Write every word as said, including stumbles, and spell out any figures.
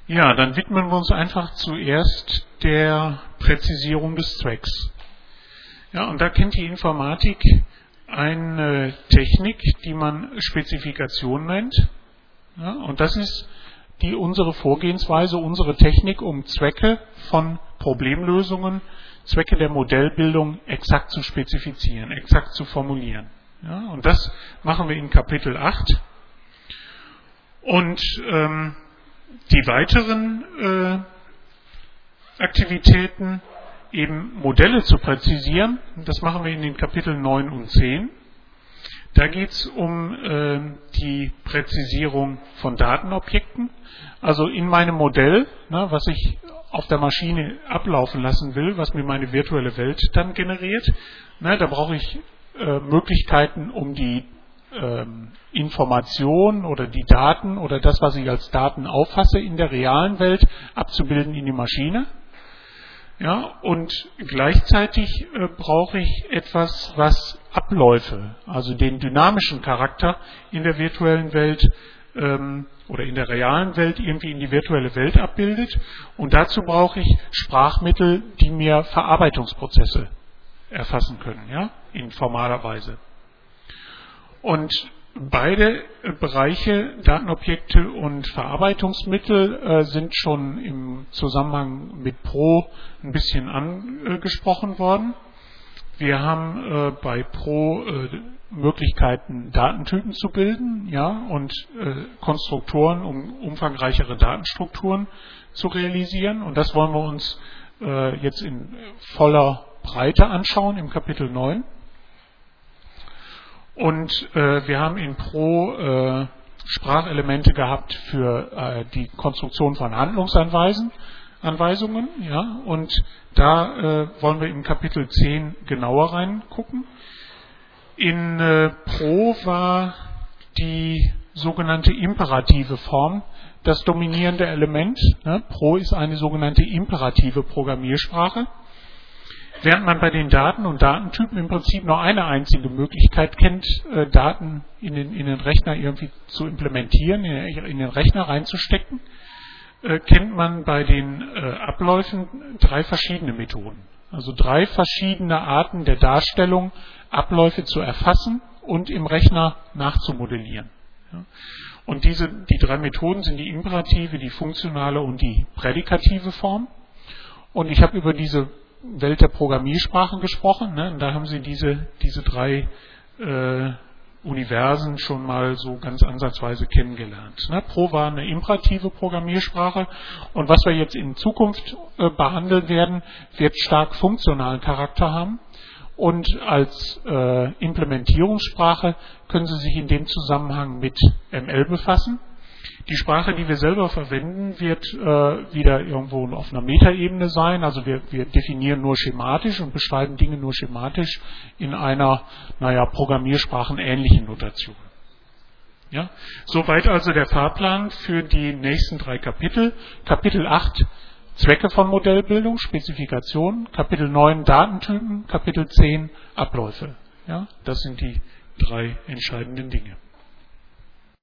Ja, dann widmen wir uns einfach zuerst der Präzisierung des Zwecks. Ja, und da kennt die Informatik eine Technik, die man Spezifikation nennt. Ja, und das ist die unsere Vorgehensweise, unsere Technik, um Zwecke von Problemlösungen, Zwecke der Modellbildung exakt zu spezifizieren, exakt zu formulieren. Ja, und das machen wir in Kapitel acht. Und ähm, die weiteren äh, Aktivitäten, eben Modelle zu präzisieren, das machen wir in den Kapiteln neun und zehn. Da geht es um äh, die Präzisierung von Datenobjekten. Also in meinem Modell, ne, was ich auf der Maschine ablaufen lassen will, was mir meine virtuelle Welt dann generiert, ne, da brauche ich äh, Möglichkeiten, um die ähm, Information oder die Daten oder das, was ich als Daten auffasse, in der realen Welt abzubilden in die Maschine. Ja, und gleichzeitig äh, brauche ich etwas, was Abläufe, also den dynamischen Charakter in der virtuellen Welt ähm, oder in der realen Welt irgendwie in die virtuelle Welt abbildet. Und dazu brauche ich Sprachmittel, die mir Verarbeitungsprozesse erfassen können, ja, in formaler Weise. Und beide Bereiche, Datenobjekte und Verarbeitungsmittel, äh, sind schon im Zusammenhang mit Pro ein bisschen angesprochen worden. Wir haben äh, bei Pro äh, Möglichkeiten, Datentypen zu bilden, ja, und äh, Konstruktoren, um umfangreichere Datenstrukturen zu realisieren. Und das wollen wir uns äh, jetzt in voller Breite anschauen im Kapitel neun. Und äh, wir haben in Pro äh, Sprachelemente gehabt für äh, die Konstruktion von Handlungsanweisungen. Anweisungen, ja, und da äh, wollen wir im Kapitel zehn genauer reingucken. In äh, Pro war die sogenannte imperative Form das dominierende Element. Ne? Pro ist eine sogenannte imperative Programmiersprache. Während man bei den Daten und Datentypen im Prinzip nur eine einzige Möglichkeit kennt, äh, Daten in den, in den Rechner irgendwie zu implementieren, in, in den Rechner reinzustecken, äh, kennt man bei den äh, Abläufen drei verschiedene Methoden. Also drei verschiedene Arten der Darstellung, Abläufe zu erfassen und im Rechner nachzumodellieren. Ja. Und diese, die drei Methoden sind die imperative, die funktionale und die prädikative Form. Und ich habe über diese Welt der Programmiersprachen gesprochen, ne? Und da haben Sie diese, diese drei äh, Universen schon mal so ganz ansatzweise kennengelernt. Ne? Pro war eine imperative Programmiersprache und was wir jetzt in Zukunft äh, behandeln werden, wird stark funktionalen Charakter haben und als äh, Implementierungssprache können Sie sich in dem Zusammenhang mit M L befassen. Die Sprache, die wir selber verwenden, wird äh, wieder irgendwo auf einer Metaebene sein. Also wir, wir definieren nur schematisch und beschreiben Dinge nur schematisch in einer, naja, programmiersprachenähnlichen Notation. Ja? Soweit also der Fahrplan für die nächsten drei Kapitel. Kapitel acht, Zwecke von Modellbildung, Spezifikation. Kapitel neun, Datentypen. Kapitel zehn, Abläufe. Ja? Das sind die drei entscheidenden Dinge.